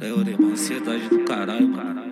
Aí, orei, uma ansiedade do caralho, mano.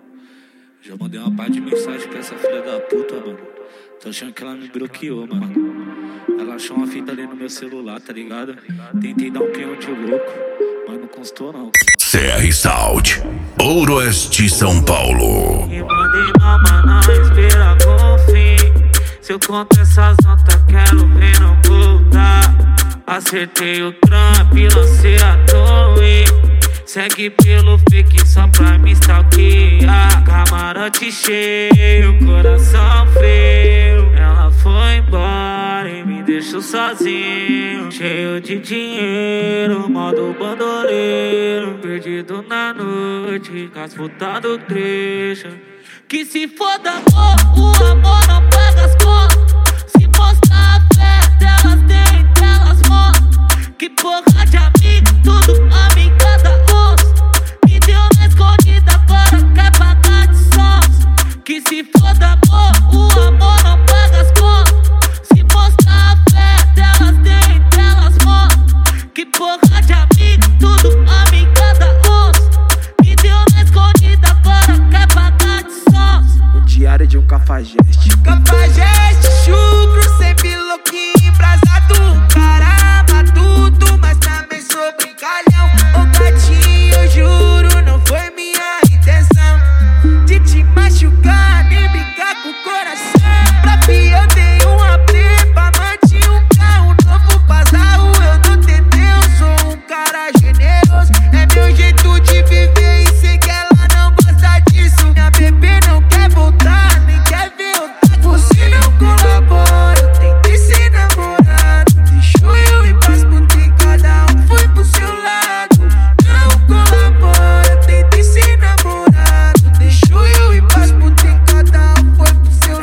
Já mandei uma parte de mensagem pra essa filha da puta, mano. Tô achando que ela me bloqueou, mano. Ela achou uma fita ali no meu celular, tá ligado? Tentei dar um peão de louco, mas não constou não. CR Sound, Ooroeste, São Paulo. E mandei mamar na espera com fim. Se eu conto essas notas, quero ver não voltar. Acertei o Trump, lancei a torre. Segue pelo fake só pra me stalkear. Camarote cheio, coração frio. Ela foi embora e me deixou sozinho. Cheio de dinheiro, modo bandoleiro. Perdido na noite, com as putas do trecho. Que se foda amor, o amor não paga as contas. Se mostrar a fé delas tem, delas mostram. Que porra de amigo, tudo amiga da onça. Me deu na escondida, agora quer pagar de sons. Que se foda amor, o amor não paga as contas. Se mostrar a fé delas tem, delas mostram. Que porra de amigo, tudo amiga da onça. Me deu na escondida, agora quer pagar de sons. O diário de um cafajeste. Cafajeste, chucro, sempre louquinho, embrasado. Caramba, tudo, mas também sou brincalhão. Ô gatinho, eu juro, não foi minha intenção de te machucar, nem brincar com o coração. Pra mim eu dei uma prepa, mantive um carro novo, bazarro. Eu não tentei, eu sou um cara generoso. É meu jeito de viver e sei que ela não gosta disso. Minha bebê não quer voltar, nem quer ver eu. Você não colabora, eu tentei ser namorado. Deixou eu ir pras putas e cada um foi pro seu lado. Não colabora, eu tentei ser namorado. Deixou eu ir pras putas e cada um foi pro seu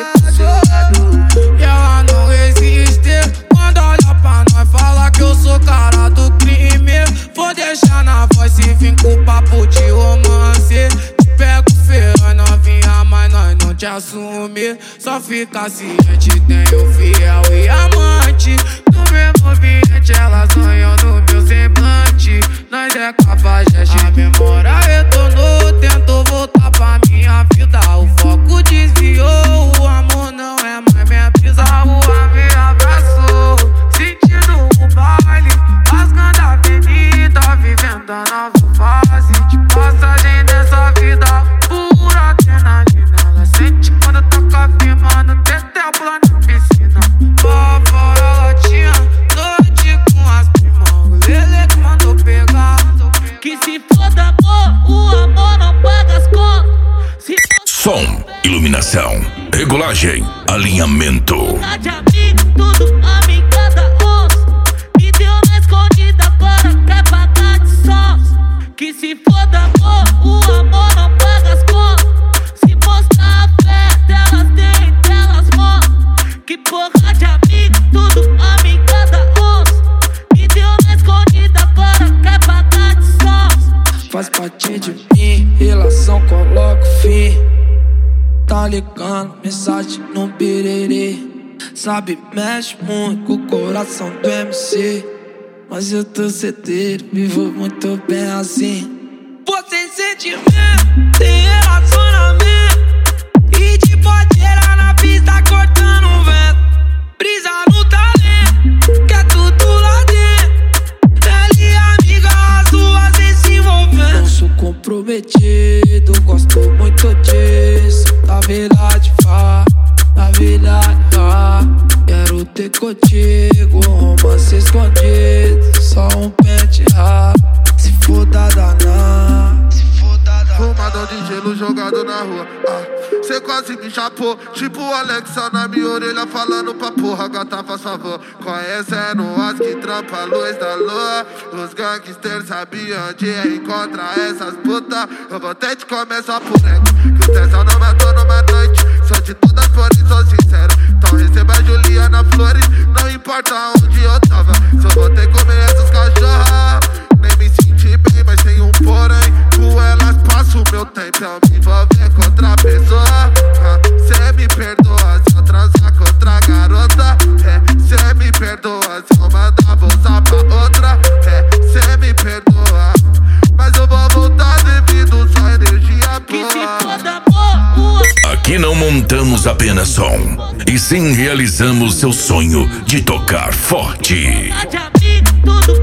lado. E ela não resiste quando olha pra nós, fala que eu sou cara do crime. Vou deixar na voz se vim com papo de romance. Te pego feio, novinha, mas nós não te assume. Só fica ciente, tenho fiel e amante. No mesmo ambiente, ela sonhou no meu semblante. Nós é cafajeste, a memória retornou. Tento voltar pra minha vida, o foco desviou. O amor não é mais minha brisa, a rua me abraçou. Sentindo o baile, rasgando a avenida, vivendo a nova fase de passagem dessa vida pura adrenalina. Ela sente quando toca firmando, tem tempo lá na piscina. Lá fora ela tinha noite com as primas. O Lele que mandou pegar. Que se foda amor, o amor não paga as contas. Se Som, iluminação, regulagem, alinhamento. porra de amigo, tudo amiga da onça. Me deu na escondida, agora quer pagar de sons. Que se foda amor, o amor não paga as contas. Se mostrar a fé delas tem, delas mostram. Que porra de amigo, tudo amiga da onça. Me deu na escondida, agora quer pagar de sons. Faz parte de mim, relação coloca fim. Tá ligando, mensagem no birerê. Sabe, mexe muito com o coração do MC. Mas eu tô certeiro, vivo muito bem assim. Você sentimento, tem relacionamento. E de podeira na pista cortando o vento. Brisa no talento, quer tudo lá dentro. Ela e amiga, as duas se envolvendo. Não sou comprometido, gosto muito disso. Na verdade, na verdade, quero ter contigo, romance escondido. Só um pente raro, se foda danar. Fumadão de gelo jogado na rua. Cê quase me chapou, tipo o Alexa na minha orelha falando pra porra. Gata, faz favor, conhecendo as que trampa a luz da lua. Os gangsters sabiam onde encontrar essas putas. Eu vou até te comer só por ego, que o tesão não matou numa noite. Sou de todas flores, sou sincero. Então receba a Juliana Flores, não importa onde eu tava. Só vou ter que comer essas cachorras. Nem me senti bem, mas tem um porém. Com elas passo o meu tempo, eu me envolver com outra pessoa. Cê me perdoa se eu transar com outra garota. Cê me perdoa se eu mandar bolsa pra outra. Cê me perdoa, mas eu vou voltar. produzimos apenas som, e sim realizamos seu sonho de tocar forte. De amigo, tudo